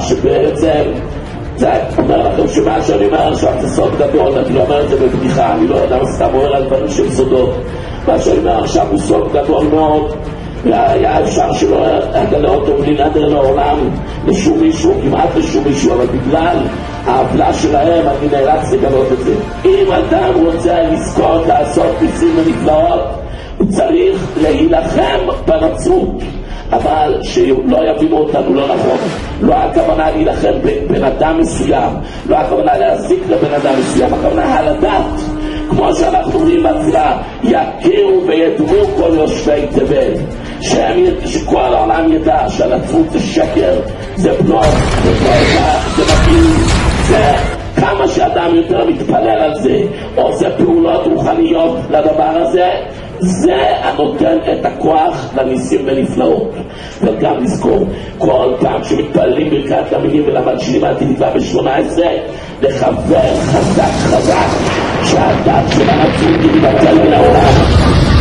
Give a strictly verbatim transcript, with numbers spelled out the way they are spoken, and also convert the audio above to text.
שבעצם זה אומר לכם שמה שאני אומר עכשיו זה סוד גדול, אני לא אומר את זה בבדיחה, אני לא יודע סתם אומר על דברים של סודות. מה שאני אומר עכשיו הוא סוד גדול מאוד, והיה אפשר שלא אגלה אותו בלי נדר לעולם לשום מישהו, כמעט לשום מישהו, אבל בגלל העוולה שלהם אני נאלץ לגלות את זה. אם אדם רוצה לזכות לעשות ניסים ונפלאות, הוא צריך להילחם בנצרות, אבל שלא יבינו אותנו לא נכון. לא הכוונה להילחם בבן אדם מסוים, לא הכוונה להזיק לבן אדם מסוים, הכוונה על הדת, כמו שאנחנו אומרים בתפילה, יכירו וידעו כל יושבי תבל, שכל העולם ידע שהנצרות זה שקר, זה בלוף, זה בלוף, זה מגעיל, זה כמה שאדם יותר מתפלל על זה, או זה פעולות רוחניות לדבר הזה, זה הנותן את הכוח לניסים ונפלאות. וגם לזכור, כל פעם שמתפללים ברכת המינים ולמלשינים התקווה ב-שמונה עשרה, לחבר חזק חזק שהדת של הנצרות תתבטל מן העולם.